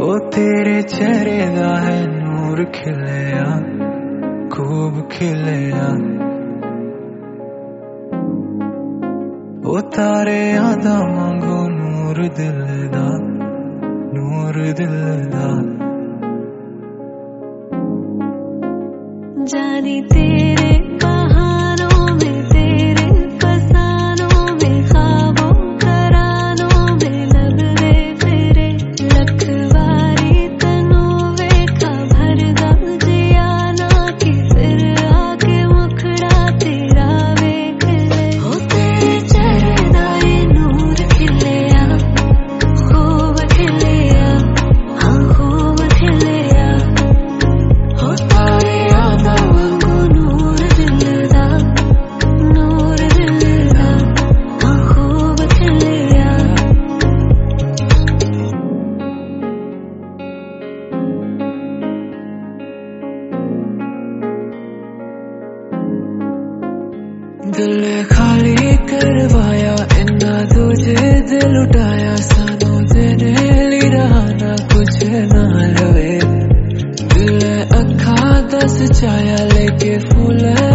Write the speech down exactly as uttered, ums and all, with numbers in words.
ओ तेरे चेहरे दा है नूर खिलिया, खूब खिलिया। ओ तारे आदा वांगू नूर दिल दा, नूर दिल दा। जानी तेरे बहानों में, तेरे फसानों में, ख्वाबों करानों में लगवे फिरे। लखवारी तनु वेखा भरदा जिया ना कि फिर आके मुखड़ा तेरा वेख ले। हो तेरे चेहरे दा ये नूर खिलिया, खूब खिलिया, हाँ खूब खिलिया। हो तारे दिल खाली करवाया इन्ना तुझे दिल उठाया, सानू तेरे लिए रहा ना कुछ ना लवे। दिल अखा दस छाया लेके फूल